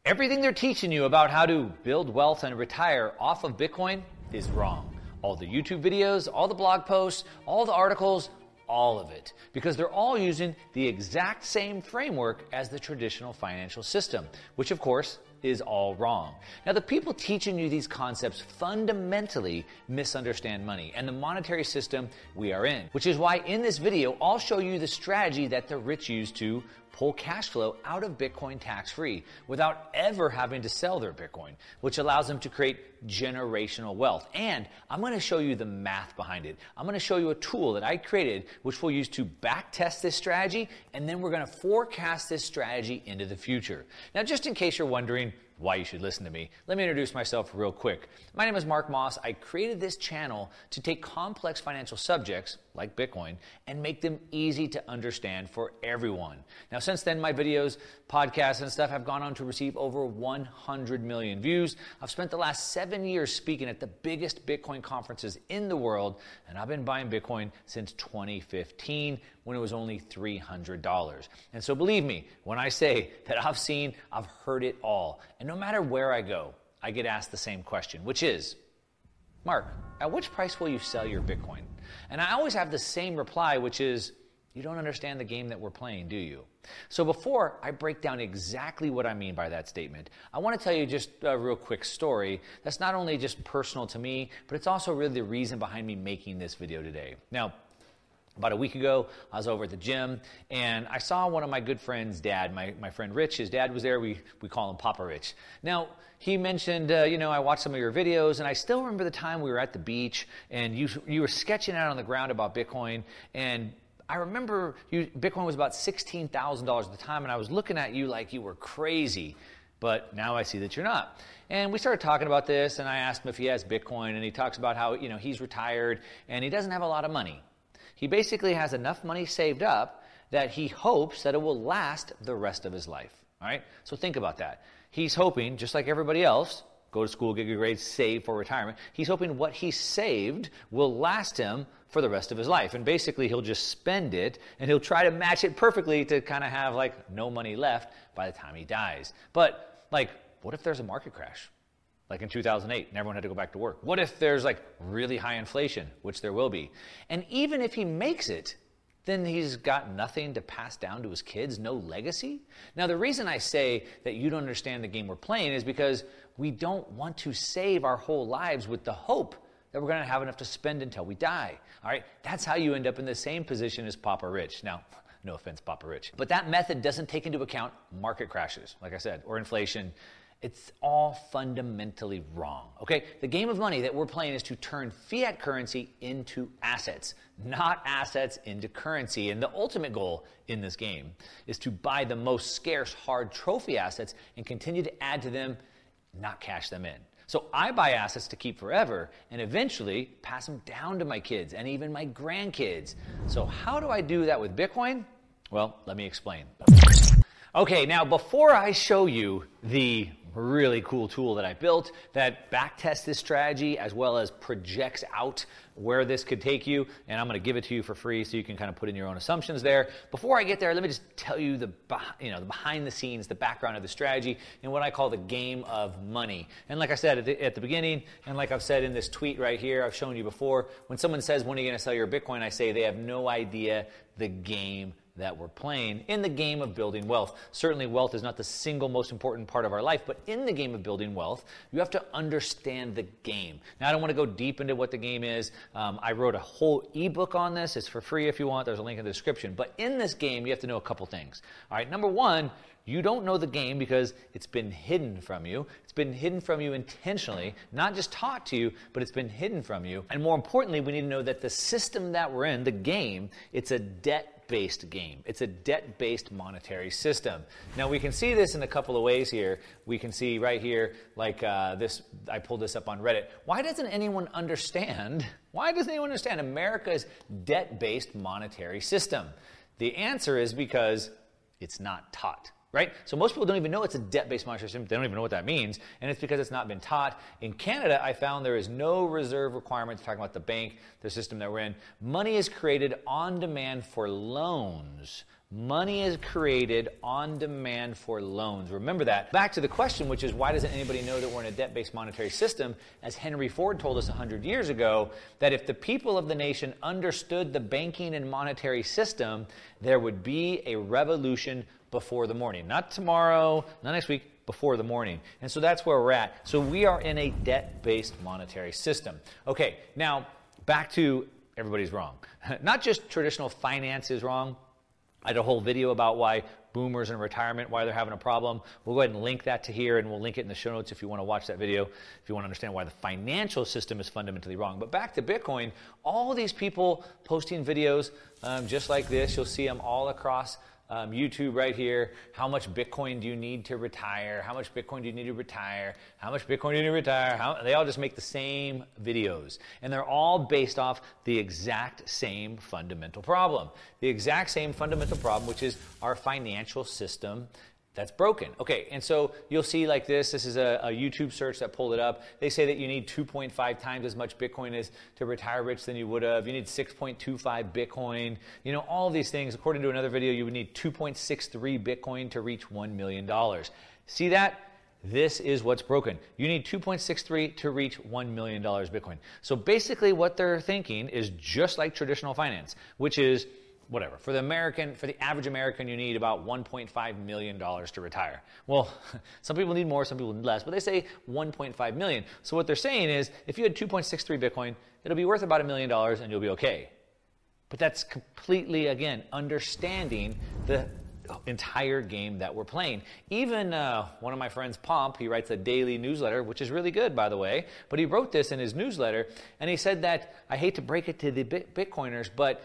Everything they're teaching you about how to build wealth and retire off of Bitcoin is wrong. All the YouTube videos, all the blog posts, all the articles, all of it. Because they're all using the exact same framework as the traditional financial system, which of course is all wrong. Now, the people teaching you these concepts fundamentally misunderstand money and the monetary system we are in, which is why in this video, I'll show you the strategy that the rich use to pull cash flow out of Bitcoin tax-free without ever having to sell their Bitcoin, which allows them to create generational wealth. And I'm going to show you the math behind it. I'm going to show you a tool that I created which we'll use to back test this strategy, and then we're going to forecast this strategy into the future. Now, just in case you're wondering why you should listen to me, let me introduce myself real quick. My name is Mark Moss. I created this channel to take complex financial subjects like Bitcoin and make them easy to understand for everyone. Now, since then, my videos, podcasts, and stuff have gone on to receive over 100 million views. I've spent the last 7 years speaking at the biggest Bitcoin conferences in the world, and I've been buying Bitcoin since 2015 when it was only $300. And so believe me, when I say that I've heard it all. And no matter where I go, I get asked the same question, which is, Mark, at which price will you sell your Bitcoin? And I always have the same reply, which is, you don't understand the game that we're playing, do you? So before I break down exactly what I mean by that statement, I want to tell you just a real quick story that's not only just personal to me, but it's also really the reason behind me making this video today. Now, about a week ago, I was over at the gym, and I saw one of my good friends' dad, my friend Rich. His dad was there. We call him Papa Rich. Now, he mentioned, I watched some of your videos, and I still remember the time we were at the beach, and you were sketching out on the ground about Bitcoin, and I remember Bitcoin was about $16,000 at the time, and I was looking at you like you were crazy. But now I see that you're not. And we started talking about this, and I asked him if he has Bitcoin, and he talks about how he's retired, and he doesn't have a lot of money. He basically has enough money saved up that he hopes that it will last the rest of his life. All right? So think about that. He's hoping, just like everybody else, go to school, get good grades, save for retirement. He's hoping what he saved will last him for the rest of his life. And basically, he'll just spend it, and he'll try to match it perfectly to kind of have no money left by the time he dies. But what if there's a market crash? Like in 2008, and everyone had to go back to work. What if there's really high inflation, which there will be? And even if he makes it, then he's got nothing to pass down to his kids, no legacy? Now, the reason I say that you don't understand the game we're playing is because we don't want to save our whole lives with the hope that we're going to have enough to spend until we die. All right? That's how you end up in the same position as Papa Rich. Now, no offense, Papa Rich. But that method doesn't take into account market crashes, like I said, or inflation. It's all fundamentally wrong, okay? The game of money that we're playing is to turn fiat currency into assets, not assets into currency. And the ultimate goal in this game is to buy the most scarce hard trophy assets and continue to add to them, not cash them in. So I buy assets to keep forever and eventually pass them down to my kids and even my grandkids. So how do I do that with Bitcoin? Well, let me explain. Okay, now before I show you the really cool tool that I built that backtests this strategy as well as projects out where this could take you, and I'm going to give it to you for free so you can kind of put in your own assumptions there. Before I get there, let me just tell you the behind the scenes, the background of the strategy, and what I call the game of money. And like I said at the beginning, and like I've said in this tweet right here, I've shown you before, when someone says, when are you going to sell your Bitcoin, I say they have no idea the game that we're playing in the game of building wealth. Certainly wealth is not the single most important part of our life, but in the game of building wealth, you have to understand the game. Now, I don't want to go deep into what the game is. I wrote a whole ebook on this. It's for free if you want. There's a link in the description. But in this game, you have to know a couple things. All right, number one, you don't know the game because it's been hidden from you. It's been hidden from you intentionally, not just taught to you, but it's been hidden from you. And more importantly, we need to know that the system that we're in, the game, it's a debt-based game. It's a debt-based monetary system. Now, we can see this in a couple of ways here. We can see right here, this, I pulled this up on Reddit. Why doesn't anyone understand America's debt-based monetary system? The answer is because it's not taught. Right? So most people don't even know it's a debt-based monetary system. They don't even know what that means, and it's because it's not been taught. In Canada, I found there is no reserve requirements talking about the bank, the system that we're in. Money is created on demand for loans Money is created on demand for loans. Remember that. Back to the question, which is why doesn't anybody know that we're in a debt-based monetary system? As Henry Ford told us 100 years ago, that if the people of the nation understood the banking and monetary system, there would be a revolution before the morning. Not tomorrow, not next week, before the morning. And so that's where we're at. So we are in a debt-based monetary system. Okay, now back to everybody's wrong. Not just traditional finance is wrong. I had a whole video about why boomers in retirement, why they're having a problem. We'll go ahead and link that to here, and we'll link it in the show notes if you want to watch that video, if you want to understand why the financial system is fundamentally wrong. But back to Bitcoin, all these people posting videos just like this, you'll see them all across YouTube right here. How much Bitcoin do you need to retire? How much Bitcoin do you need to retire? How much Bitcoin do you need to retire? They all just make the same videos. And they're all based off the exact same fundamental problem. The exact same fundamental problem, which is our financial system that's broken. Okay, and so you'll see like this. This is a YouTube search that pulled it up. They say that you need 2.5 times as much Bitcoin as to retire rich than you would have. You need 6.25 Bitcoin. You know, all of these things. According to another video, you would need 2.63 Bitcoin to reach $1 million. See that? This is what's broken. You need 2.63 to reach $1 million Bitcoin. So basically what they're thinking is just like traditional finance, which is whatever. For the average American, you need about $1.5 million to retire. Well, some people need more, some people need less, but they say $1.5 million. So what they're saying is, if you had 2.63 Bitcoin, it'll be worth about $1 million and you'll be okay. But that's completely, again, understanding the entire game that we're playing. Even one of my friends, Pomp, he writes a daily newsletter, which is really good, by the way, but he wrote this in his newsletter, and he said that, I hate to break it to the Bitcoiners, but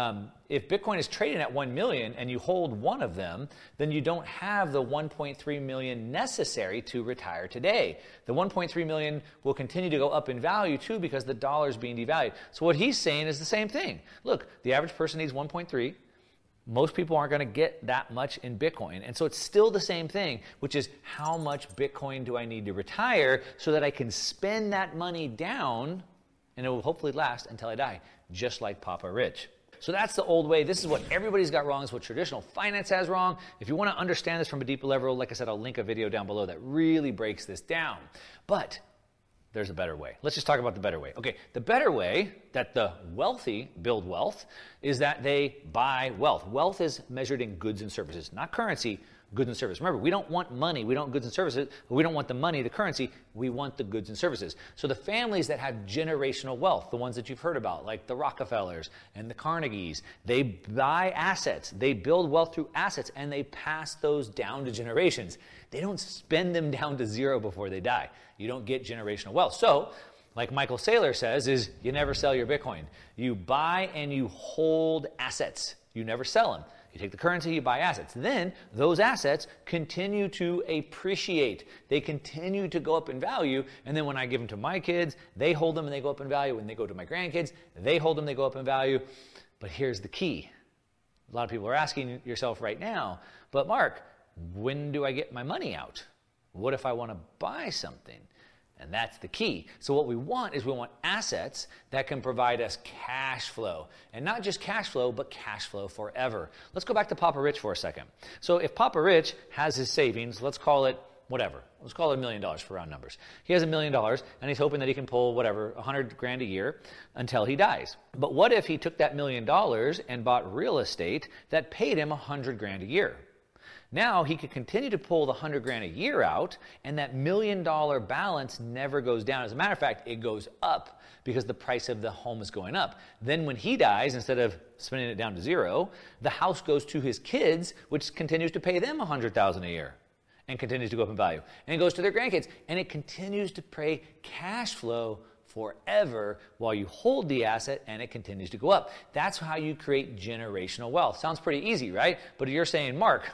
if Bitcoin is trading at 1 million and you hold one of them, then you don't have the 1.3 million necessary to retire today. The 1.3 million will continue to go up in value too because the dollar is being devalued. So what he's saying is the same thing. Look, the average person needs 1.3. Most people aren't going to get that much in Bitcoin. And so it's still the same thing, which is how much Bitcoin do I need to retire so that I can spend that money down and it will hopefully last until I die, just like Papa Rich. So that's the old way. This is what everybody's got wrong. This is what traditional finance has wrong. If you want to understand this from a deeper level, like I said, I'll link a video down below that really breaks this down. But there's a better way. Let's just talk about the better way. Okay, the better way that the wealthy build wealth is that they buy wealth. Wealth is measured in goods and services, not currency, goods and services. Remember, we don't want money, we don't want goods and services, we don't want the money, the currency, we want the goods and services. So the families that have generational wealth, the ones that you've heard about, like the Rockefellers and the Carnegies, they buy assets, they build wealth through assets, and they pass those down to generations. They don't spend them down to zero before they die. You don't get generational wealth. So, like Michael Saylor says, is you never sell your Bitcoin. You buy and you hold assets. You never sell them. You take the currency, you buy assets. Then those assets continue to appreciate. They continue to go up in value. And then when I give them to my kids, they hold them and they go up in value. When they go to my grandkids, they hold them, they go up in value. But here's the key. A lot of people are asking yourself right now, but Mark, when do I get my money out? What if I want to buy something? And that's the key. So what we want is we want assets that can provide us cash flow. And not just cash flow, but cash flow forever. Let's go back to Papa Rich for a second. So if Papa Rich has his savings, let's call it whatever. Let's call it $1 million for round numbers. He has $1 million and he's hoping that he can pull whatever, 100 grand a year until he dies. But what if he took that $1 million and bought real estate that paid him 100 grand a year? Now he could continue to pull the 100 grand a year out, and that $1 million balance never goes down. As a matter of fact, it goes up because the price of the home is going up. Then when he dies, instead of spending it down to zero, the house goes to his kids, which continues to pay them $100,000 a year and continues to go up in value. And it goes to their grandkids, and it continues to pay cash flow forever while you hold the asset and it continues to go up. That's how you create generational wealth. Sounds pretty easy, right? But you're saying, Mark,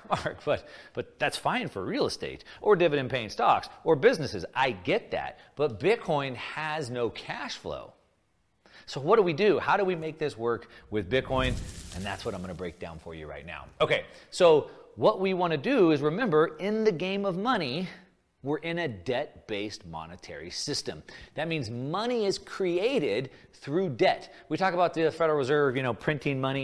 but that's fine for real estate or dividend paying stocks or businesses. I get that. But Bitcoin has no cash flow. So what do we do? How do we make this work with Bitcoin? And that's what I'm going to break down for you right now. Okay, so what we want to do is remember, in the game of money, we're in a debt-based monetary system. That means money is created through debt. We talk about the Federal Reserve, printing money.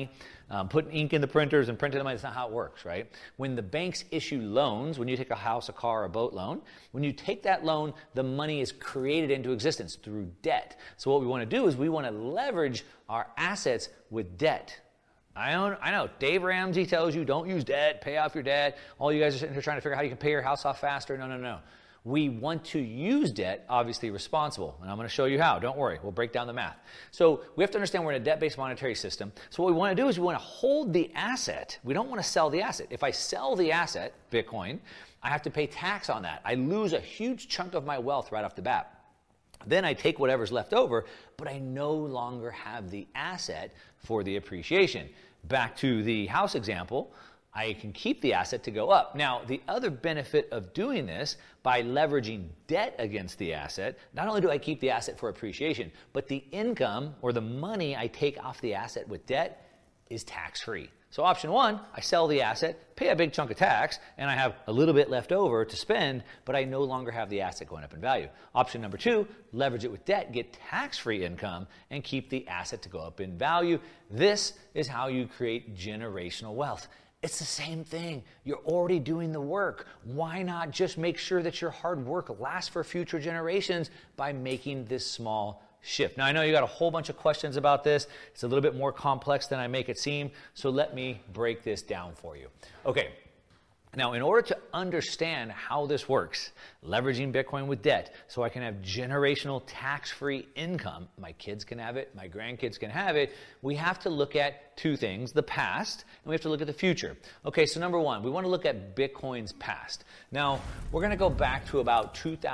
putting ink in the printers and printing them. That's not how it works, right? When the banks issue loans, when you take a house, a car, a boat loan, when you take that loan, the money is created into existence through debt. So what we want to do is we want to leverage our assets with debt. I know, Dave Ramsey tells you don't use debt, pay off your debt. All you guys are sitting here trying to figure out how you can pay your house off faster. No. We want to use debt, obviously responsible. And I'm going to show you how. Don't worry. We'll break down the math. So we have to understand we're in a debt-based monetary system. So what we want to do is we want to hold the asset. We don't want to sell the asset. If I sell the asset, Bitcoin, I have to pay tax on that. I lose a huge chunk of my wealth right off the bat. Then I take whatever's left over, but I no longer have the asset for the appreciation. Back to the house example, I can keep the asset to go up. Now, the other benefit of doing this, by leveraging debt against the asset, not only do I keep the asset for appreciation, but the income or the money I take off the asset with debt is tax-free. So option one, I sell the asset, pay a big chunk of tax, and I have a little bit left over to spend, but I no longer have the asset going up in value. Option number two, leverage it with debt, get tax-free income, and keep the asset to go up in value. This is how you create generational wealth. It's the same thing. You're already doing the work. Why not just make sure that your hard work lasts for future generations by making this small shift? Now, I know you got a whole bunch of questions about this. It's a little bit more complex than I make it seem, so let me break this down for you. Okay. Now, in order to understand how this works, leveraging Bitcoin with debt so I can have generational tax-free income, my kids can have it, my grandkids can have it, we have to look at two things, the past, and we have to look at the future. Okay, so number one, we want to look at Bitcoin's past. Now, we're going to go back to about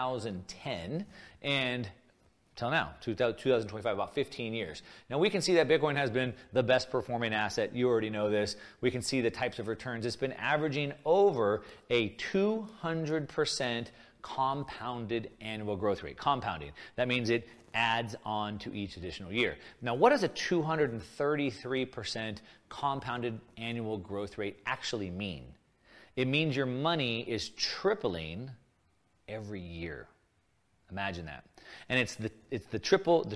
2010 and till now, 2025, about 15 years. Now, we can see that Bitcoin has been the best performing asset. You already know this. We can see the types of returns. It's been averaging over a 200% compounded annual growth rate. Compounding. That means it adds on to each additional year. Now, what does a 233% compounded annual growth rate actually mean? It means your money is tripling every year. Imagine that. And it's the triple,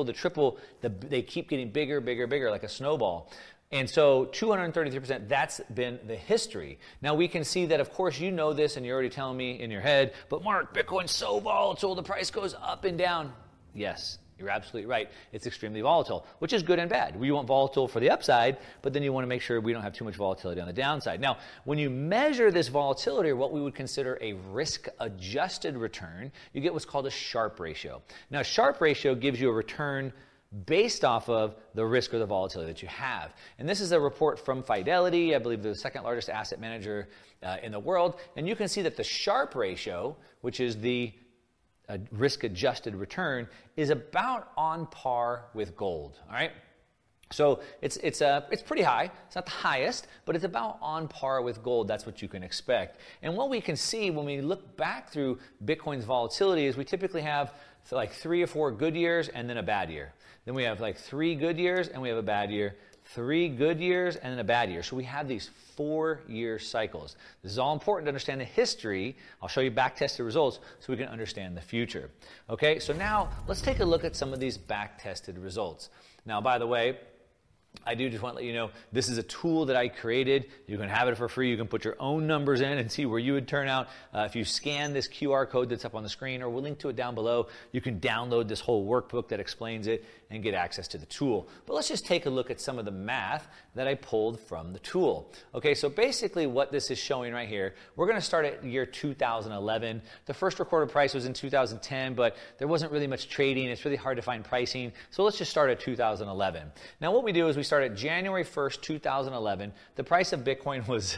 they keep getting bigger, like a snowball. And so 233%, that's been the history. Now we can see that, of course, you know this and you're already telling me in your head, but Mark, Bitcoin's so volatile, the price goes up and down. Yes, you're absolutely right. It's extremely volatile, which is good and bad. We want volatile for the upside, but then you want to make sure we don't have too much volatility on the downside. Now, when you measure this volatility, or what we would consider a risk-adjusted return, you get what's called a Sharpe ratio. Now, a Sharpe ratio gives you a return based off of the risk or the volatility that you have. And this is a report from Fidelity, I believe the second largest asset manager in the world. And you can see that the Sharpe ratio, which is the a risk-adjusted return, is about on par with gold. All right, so it's pretty high. It's not the highest, but it's about on par with gold. That's what you can expect. And what we can see when we look back through Bitcoin's volatility is we typically have like 3 or 4 good years and then a bad year. Then we have like 3 good years and we have a bad year. 3 good years and then a bad year. So we have these 4-year cycles. This is all important to understand the history. I'll show you back-tested results so we can understand the future. Okay, so now let's take a look at some of these back-tested results. Now, by the way, I do just want to let you know, this is a tool that I created. You can have it for free. You can put your own numbers in and see where you would turn out. If you scan this QR code that's up on the screen, or we'll link to it down below, you can download this whole workbook that explains it and get access to the tool. But let's just take a look at some of the math that I pulled from the tool. Okay, so basically what this is showing right here, we're going to start at year 2011. The first recorded price was in 2010, but there wasn't really much trading. It's really hard to find pricing. So let's just start at 2011. Now what we do is we start at January 1st, 2011. The price of Bitcoin was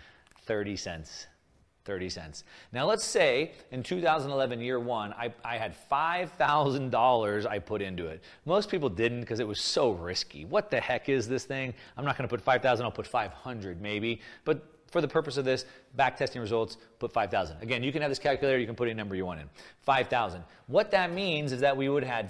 30 cents. 30 cents. Now let's say in 2011, year one, I had $5,000 I put into it. Most people didn't because it was so risky. What the heck is this thing? I'm not going to put 5,000, I'll put 500 maybe. But for the purpose of this, back testing results, put 5,000. Again, you can have this calculator, you can put any number you want in. 5,000. What that means is that we would have had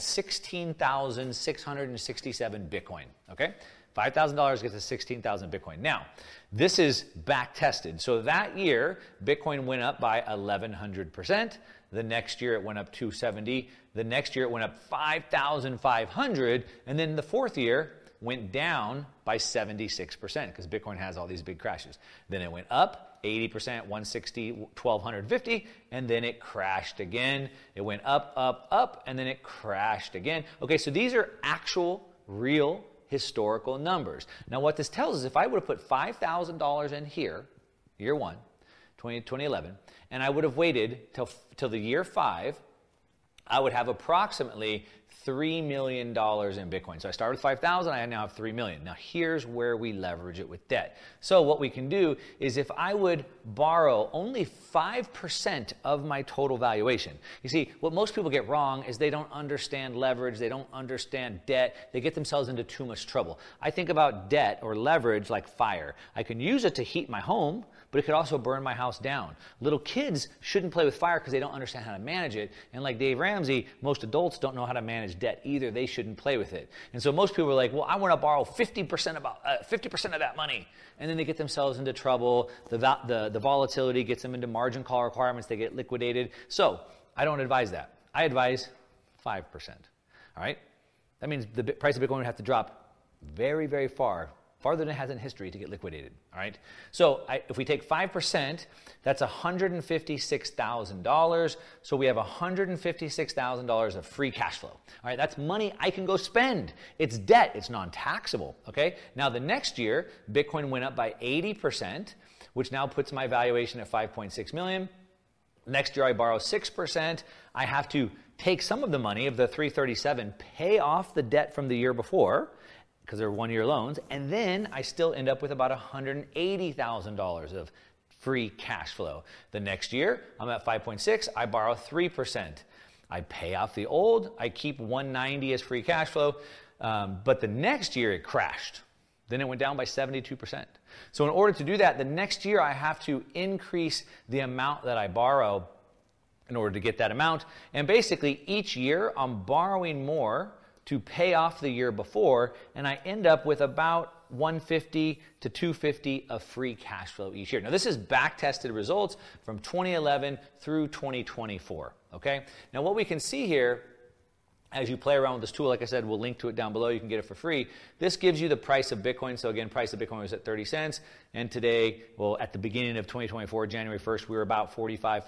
16,667 Bitcoin, okay? $5,000 gets us 16,000 Bitcoin. Now, this is back tested. So that year, Bitcoin went up by 1,100%. The next year, it went up 270. The next year, it went up 5,500. And then the fourth year, went down by 76% because Bitcoin has all these big crashes. Then it went up 80%, 160, 1250, and then it crashed again. It went up, up, up, and then it crashed again. Okay, so these are actual, real, historical numbers. Now what this tells us, if I would have put $5,000 in here, year 1, 2011, and I would have waited till the year 5, I would have approximately $3 million in Bitcoin. So I started with 5,000, I now have $3 million. Now here's where we leverage it with debt. So what we can do is if I would borrow only 5% of my total valuation. You see, what most people get wrong is they don't understand leverage, they don't understand debt, they get themselves into too much trouble. I think about debt or leverage like fire. I can use it to heat my home, but it could also burn my house down. Little kids shouldn't play with fire because they don't understand how to manage it. And like Dave Ramsey, most adults don't know how to manage debt either. They shouldn't play with it. And so most people are like, well, I want to borrow 50% of that money. And then they get themselves into trouble. The volatility gets them into margin call requirements. They get liquidated. So I don't advise that. I advise 5%. All right? That means the price of Bitcoin would have to drop very, very far, farther than it has in history to get liquidated, all right? So if we take 5%, that's $156,000. So we have $156,000 of free cash flow, all right? That's money I can go spend. It's debt, it's non-taxable, okay? Now the next year, Bitcoin went up by 80%, which now puts my valuation at 5.6 million. Next year I borrow 6%. I have to take some of the money of the 337, pay off the debt from the year before, because they're one-year loans, and then I still end up with about $180,000 of free cash flow. The next year, I'm at 5.6, I borrow 3%. I pay off the old, I keep 190 as free cash flow, but the next year it crashed. Then it went down by 72%. So in order to do that, the next year I have to increase the amount that I borrow in order to get that amount, and basically each year I'm borrowing more to pay off the year before, and I end up with about 150 to 250 of free cash flow each year. Now this is back-tested results from 2011 through 2024, okay? Now what we can see here, as you play around with this tool, like I said, we'll link to it down below. You can get it for free. This gives you the price of Bitcoin. So again, price of Bitcoin was at 30 cents. And today, well, at the beginning of 2024, January 1st, we were about $45,000,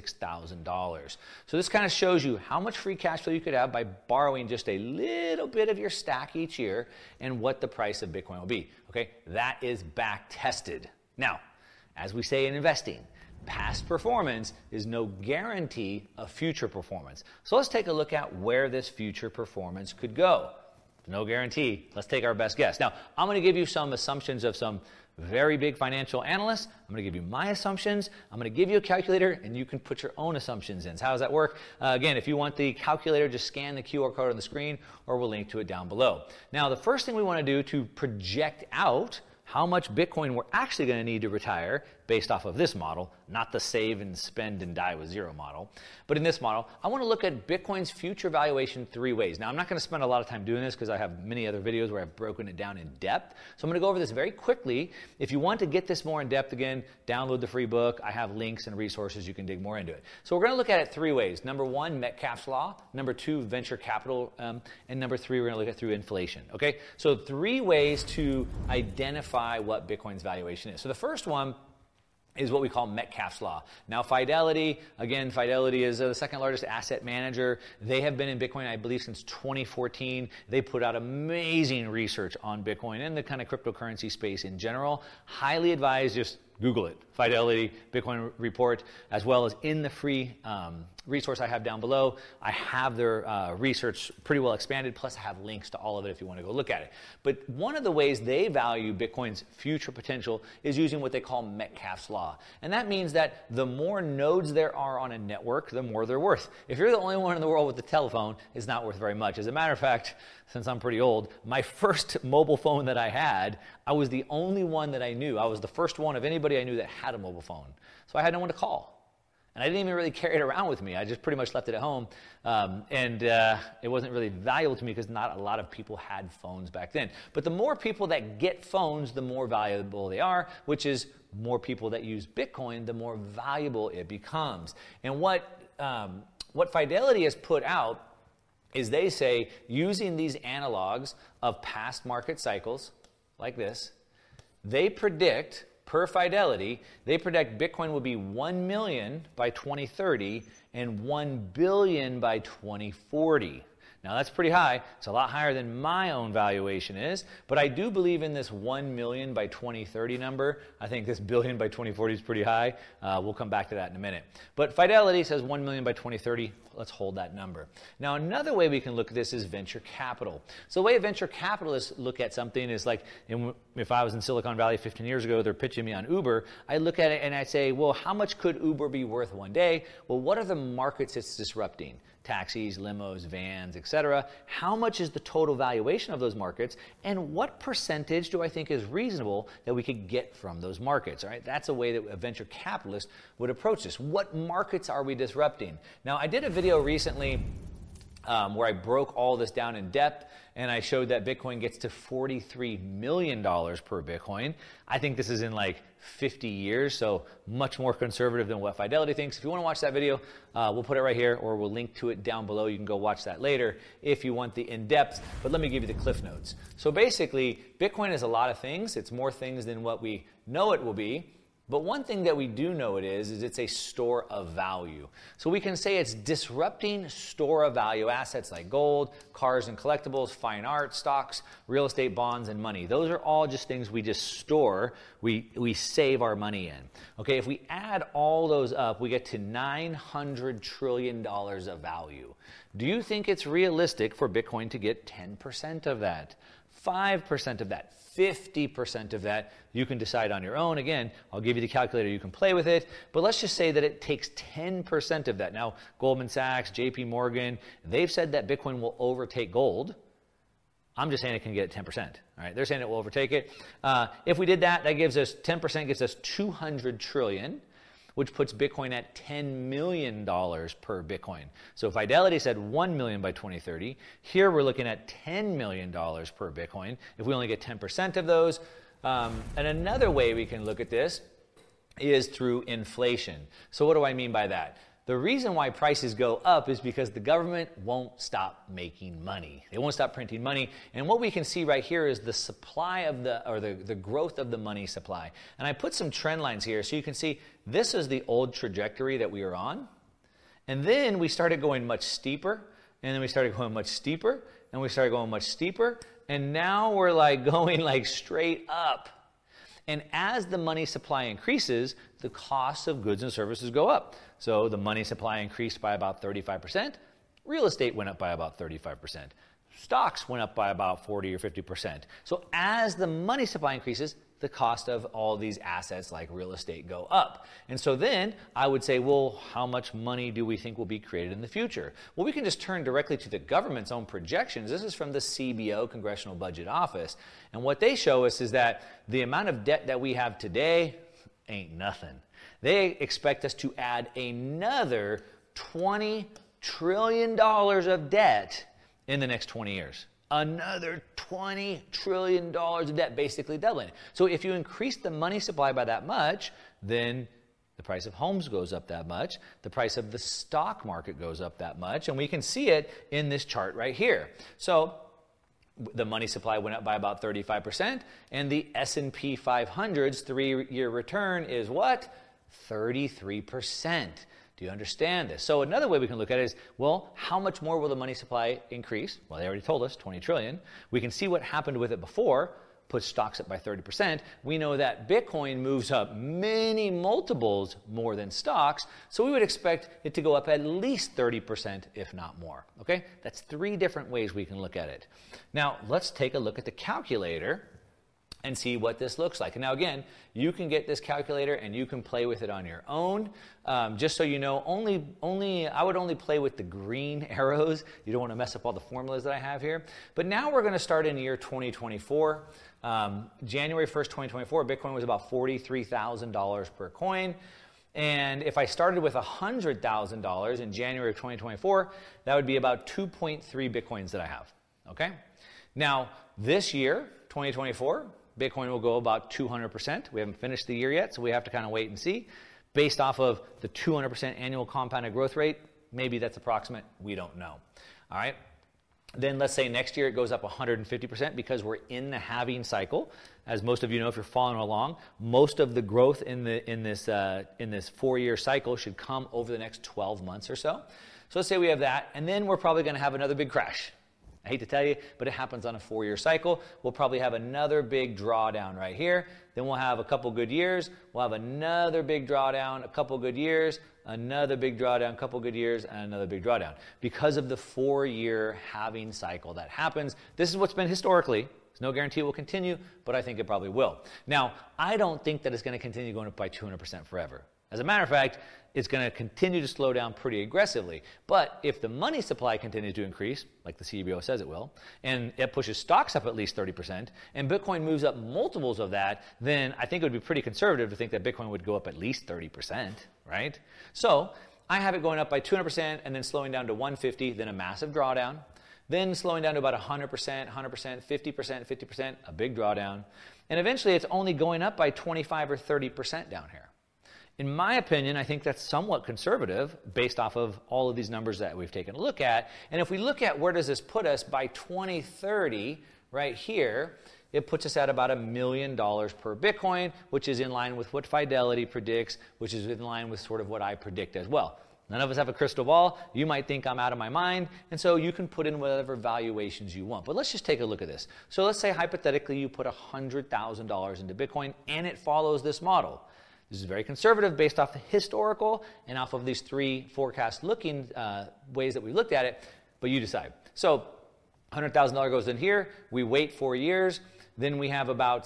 $46,000. So this kind of shows you how much free cash flow you could have by borrowing just a little bit of your stack each year and what the price of Bitcoin will be. Okay, that is back tested. Now, as we say in investing, past performance is no guarantee of future performance. So let's take a look at where this future performance could go. No guarantee. Let's take our best guess. Now, I'm going to give you some assumptions of some very big financial analysts. I'm going to give you my assumptions. I'm going to give you a calculator, and you can put your own assumptions in. So how does that work? Again, if you want the calculator, just scan the QR code on the screen, or we'll link to it down below. Now, the first thing we want to do to project out how much Bitcoin we're actually going to need to retire based off of this model, not the save and spend and die with zero model. But in this model, I want to look at Bitcoin's future valuation 3 ways. Now, I'm not going to spend a lot of time doing this because I have many other videos where I've broken it down in depth. So I'm going to go over this very quickly. If you want to get this more in depth again, download the free book. I have links and resources. You can dig more into it. So we're going to look at it 3 ways. Number 1, Metcalfe's Law. Number 2, venture capital. And number 3, we're going to look at through inflation. Okay? So 3 ways to identify what Bitcoin's valuation is. So the first one is what we call Metcalfe's Law. Now, Fidelity, again, Fidelity is the second largest asset manager. They have been in Bitcoin, I believe, since 2014. They put out amazing research on Bitcoin and the kind of cryptocurrency space in general. Highly advised, just Google it. Fidelity Bitcoin report, as well as in the free resource I have down below. I have their research pretty well expanded, plus I have links to all of it if you want to go look at it. But one of the ways they value Bitcoin's future potential is using what they call Metcalfe's Law. And that means that the more nodes there are on a network, the more they're worth. If you're the only one in the world with a telephone, it's not worth very much. As a matter of fact, since I'm pretty old, my first mobile phone that I had, I was the only one that I knew. I was the first one of anybody I knew that had a mobile phone. So I had no one to call. And I didn't even really carry it around with me. I just pretty much left it at home. It wasn't really valuable to me because not a lot of people had phones back then. But the more people that get phones, the more valuable they are, which is more people that use Bitcoin, the more valuable it becomes. And what Fidelity has put out is they say using these analogs of past market cycles like this, they predict, per Fidelity, they predict Bitcoin will be 1 million by 2030 and 1 billion by 2040. Now that's pretty high. It's a lot higher than my own valuation is, but I do believe in this 1 million by 2030 number. I think this billion by 2040 is pretty high. We'll come back to that in a minute. But Fidelity says 1 million by 2030. Let's hold that number. Now another way we can look at this is venture capital. So the way venture capitalists look at something is like, if I was in Silicon Valley 15 years ago, they're pitching me on Uber, I look at it and I say, well, how much could Uber be worth one day? Well, what are the markets it's disrupting? Taxis, limos, vans, etc. How much is the total valuation of those markets, and what percentage do I think is reasonable that we could get from those markets? All right, that's a way that a venture capitalist would approach this. What markets are we disrupting? Now, I did a video recently where I broke all this down in depth, and I showed that Bitcoin gets to $43 million per Bitcoin. I think this is in like 50 years, so much more conservative than what Fidelity thinks. If you want to watch that video, we'll put it right here, or we'll link to it down below. You can go watch that later if you want the in-depth, but let me give you the cliff notes. So basically, Bitcoin is a lot of things. It's more things than what we know it will be. But one thing that we do know it is it's a store of value. So we can say it's disrupting store of value assets like gold, cars and collectibles, fine art, stocks, real estate, bonds, and money. Those are all just things we just store, we save our money in. Okay, if we add all those up, we get to $900 trillion of value. Do you think it's realistic for Bitcoin to get 10% of that? 5% of that, 50% of that, you can decide on your own. Again, I'll give you the calculator, you can play with it, but let's just say that it takes 10% of that. Now, Goldman Sachs, JP Morgan, they've said that Bitcoin will overtake gold. I'm just saying it can get 10%. All right, they're saying it will overtake it. If we did that, that gives us 10% gives us 200 trillion. Which puts Bitcoin at $10 million per Bitcoin. So Fidelity said 1 million by 2030. Here we're looking at $10 million per Bitcoin if we only get 10% of those. And another way we can look at this is through inflation. So what do I mean by that? The reason why prices go up is because the government won't stop making money. They won't stop printing money. And what we can see right here is the supply of the growth of the money supply. And I put some trend lines here so you can see this is the old trajectory that we are on. And then we started going much steeper, and then we started going much steeper, and we started going much steeper, and now we're like going like straight up. And as the money supply increases, the cost of goods and services go up. So the money supply increased by about 35%. Real estate went up by about 35%. Stocks went up by about 40 or 50%. So as the money supply increases, the cost of all these assets like real estate go up. And so then I would say, well, how much money do we think will be created in the future? Well, we can just turn directly to the government's own projections. This is from the CBO, Congressional Budget Office. And what they show us is that the amount of debt that we have today ain't nothing. They expect us to add another $20 trillion of debt in the next 20 years. Another $20 trillion of debt, basically doubling it. So if you increase the money supply by that much, then the price of homes goes up that much, the price of the stock market goes up that much, and we can see it in this chart right here. So the money supply went up by about 35%, and the S&P 500's 3-year return is what? 33%. Do you understand this? So another way we can look at it is, well, how much more will the money supply increase? Well, they already told us, 20 trillion. We can see what happened with it before, put stocks up by 30%. We know that Bitcoin moves up many multiples more than stocks, so we would expect it to go up at least 30%, if not more. Okay? That's 3 different ways we can look at it. Now, let's take a look at the calculator and see what this looks like. And now again, you can get this calculator and you can play with it on your own. Just so you know, I would only play with the green arrows. You don't want to mess up all the formulas that I have here. But now we're going to start in the year 2024. January 1st, 2024, Bitcoin was about $43,000 per coin. And if I started with $100,000 in January of 2024, that would be about 2.3 Bitcoins that I have. Okay? Now, this year, 2024, Bitcoin will go about 200%. We haven't finished the year yet, so we have to kind of wait and see. Based off of the 200% annual compounded growth rate, maybe that's approximate. We don't know. All right. Then let's say next year it goes up 150% because we're in the halving cycle. As most of you know, if you're following along, most of the growth in this 4-year cycle should come over the next 12 months or so. So let's say we have that, and then we're probably going to have another big crash. I hate to tell you, but it happens on a 4-year cycle. We'll probably have another big drawdown right here. Then we'll have a couple good years. We'll have another big drawdown, a couple good years, another big drawdown, a couple good years, and another big drawdown. Because of the 4-year halving cycle that happens, this is what's been historically. There's no guarantee it will continue, but I think it probably will. Now, I don't think that it's going to continue going up by 200% forever. As a matter of fact, it's going to continue to slow down pretty aggressively. But if the money supply continues to increase, like the CBO says it will, and it pushes stocks up at least 30%, and Bitcoin moves up multiples of that, then I think it would be pretty conservative to think that Bitcoin would go up at least 30%, right? So I have it going up by 200% and then slowing down to 150, then a massive drawdown, then slowing down to about 100%, 100%, 50%, 50%, a big drawdown, and eventually it's only going up by 25 or 30% down here. In my opinion, I think that's somewhat conservative based off of all of these numbers that we've taken a look at. And if we look at where does this put us by 2030, right here, it puts us at about $1 million per Bitcoin, which is in line with what Fidelity predicts, which is in line with sort of what I predict as well. None of us have a crystal ball. You might think I'm out of my mind, and so you can put in whatever valuations you want. But let's just take a look at this. So let's say hypothetically you put $100,000 into Bitcoin, and it follows this model. This is very conservative based off the historical and off of these 3 forecast looking ways that we looked at it, but you decide. So $100,000 goes in here, we wait 4 years, then we have about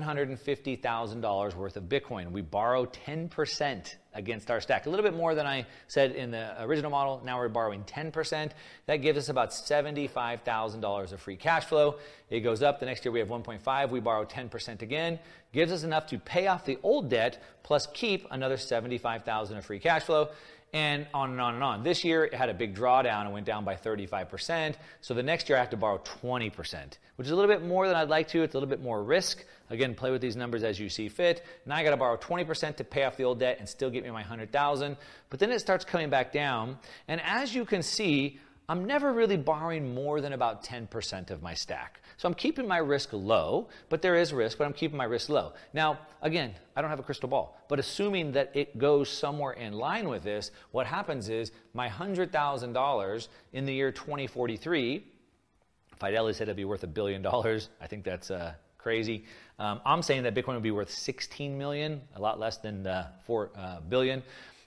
$750,000 worth of Bitcoin. We borrow 10% against our stack. A little bit more than I said in the original model. Now we're borrowing 10%. That gives us about $75,000 of free cash flow. It goes up. The next year we have 1.5. We borrow 10% again. Gives us enough to pay off the old debt plus keep another $75,000 of free cash flow. And on and on and on. This year, it had a big drawdown and went down by 35%. So the next year, I have to borrow 20%, which is a little bit more than I'd like to. It's a little bit more risk. Again, play with these numbers as you see fit. Now I got to borrow 20% to pay off the old debt and still get me my $100,000. But then it starts coming back down. And as you can see, I'm never really borrowing more than about 10% of my stack. So I'm keeping my risk low, but there is risk, but I'm keeping my risk low. Now, again, I don't have a crystal ball, but assuming that it goes somewhere in line with this, what happens is my $100,000 in the year 2043, Fidelity said it'd be worth $1 billion. I think that's crazy. I'm saying that Bitcoin would be worth $16 million, a lot less than $4 billion.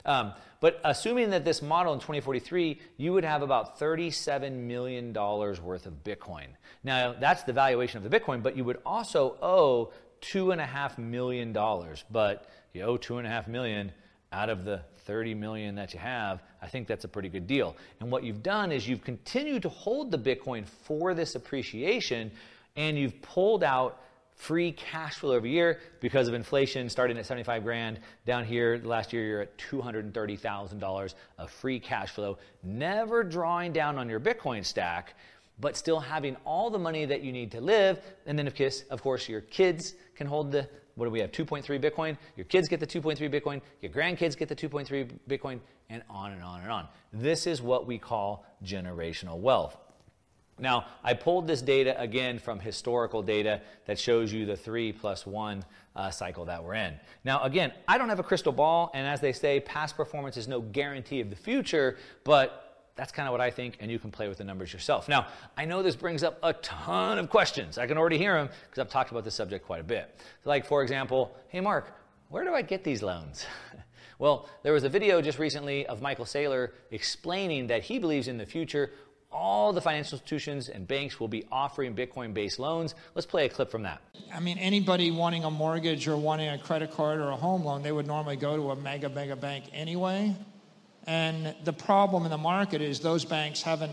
But assuming that this model in 2043, you would have about $37 million worth of Bitcoin. Now, that's the valuation of the Bitcoin, but you would also owe $2.5 million. But you owe $2.5 million out of the $30 million that you have. I think that's a pretty good deal. And what you've done is you've continued to hold the Bitcoin for this appreciation, and you've pulled out free cash flow every year because of inflation starting at 75 grand. Down here, last year, you're at $230,000 of free cash flow, never drawing down on your Bitcoin stack, but still having all the money that you need to live. And then, of course, your kids can hold the, what do we have, 2.3 Bitcoin? Your kids get the 2.3 Bitcoin, your grandkids get the 2.3 Bitcoin, and on and on and on. This is what we call generational wealth. Now, I pulled this data again from historical data that shows you the 3+1 cycle that we're in. Now, again, I don't have a crystal ball, and as they say, past performance is no guarantee of the future, but that's kind of what I think, and you can play with the numbers yourself. Now, I know this brings up a ton of questions. I can already hear them because I've talked about this subject quite a bit. Like, for example, hey, Mark, where do I get these loans? Well, there was a video just recently of Michael Saylor explaining that he believes in the future all the financial institutions and banks will be offering Bitcoin-based loans. Let's play a clip from that. I mean, anybody wanting a mortgage or wanting a credit card or a home loan, they would normally go to a mega bank anyway. And the problem in the market is those banks haven't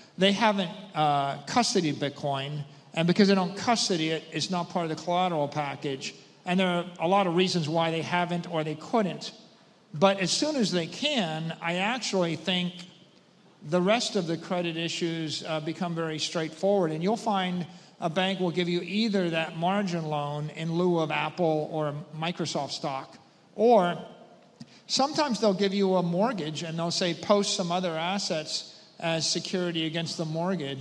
custodied Bitcoin. And because they don't custody it, it's not part of the collateral package. And there are a lot of reasons why they haven't or they couldn't. But as soon as they can, I actually think the rest of the credit issues become very straightforward. And you'll find a bank will give you either that margin loan in lieu of Apple or Microsoft stock, or sometimes they'll give you a mortgage and they'll say post some other assets as security against the mortgage.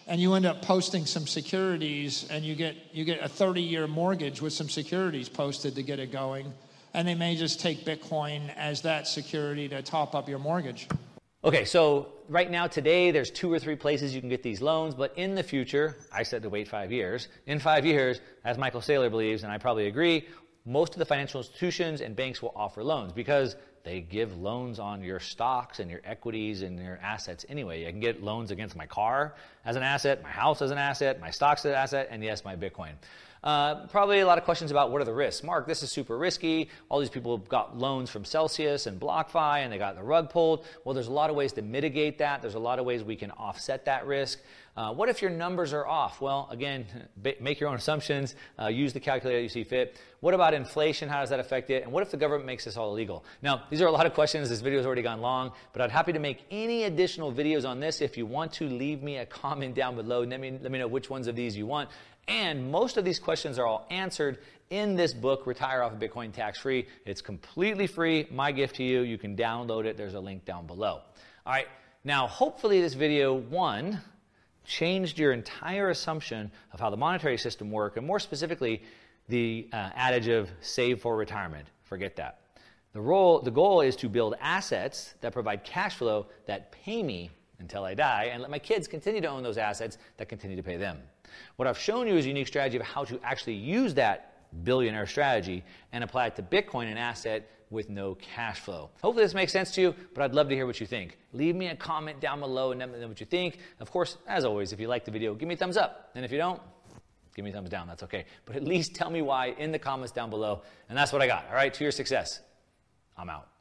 and you end up posting some securities, and you get a 30-year mortgage with some securities posted to get it going, and they may just take Bitcoin as that security to top up your mortgage. Okay, so right now, today, there's 2 or 3 places you can get these loans, but in the future, I said to wait 5 years. In 5 years, as Michael Saylor believes, and I probably agree, most of the financial institutions and banks will offer loans because they give loans on your stocks and your equities and your assets anyway. I can get loans against my car as an asset, my house as an asset, my stocks as an asset, and yes, my Bitcoin. Probably a lot of questions about what are the risks. Mark, this is super risky. All these people got loans from Celsius and BlockFi and they got the rug pulled. Well, there's a lot of ways to mitigate that. There's a lot of ways we can offset that risk. What if your numbers are off? Well, again, make your own assumptions. Use the calculator you see fit. What about inflation? How does that affect it? And what if the government makes this all illegal? Now, these are a lot of questions. This video has already gone long, but I'd be happy to make any additional videos on this. If you want to, leave me a comment down below. Let me know which ones of these you want. And most of these questions are all answered in this book, Retire Off of Bitcoin Tax-Free. It's completely free. My gift to you. You can download it. There's a link down below. All right. Now, hopefully this video, 1, changed your entire assumption of how the monetary system works, and more specifically, the adage of save for retirement. Forget that. The goal is to build assets that provide cash flow that pay me until I die, and let my kids continue to own those assets that continue to pay them. What I've shown you is a unique strategy of how to actually use that billionaire strategy and apply it to Bitcoin, an asset with no cash flow. Hopefully this makes sense to you, but I'd love to hear what you think. Leave me a comment down below and let me know what you think. Of course, as always, if you like the video, give me a thumbs up. And if you don't, give me a thumbs down. That's okay. But at least tell me why in the comments down below. And that's what I got. All right, to your success. I'm out.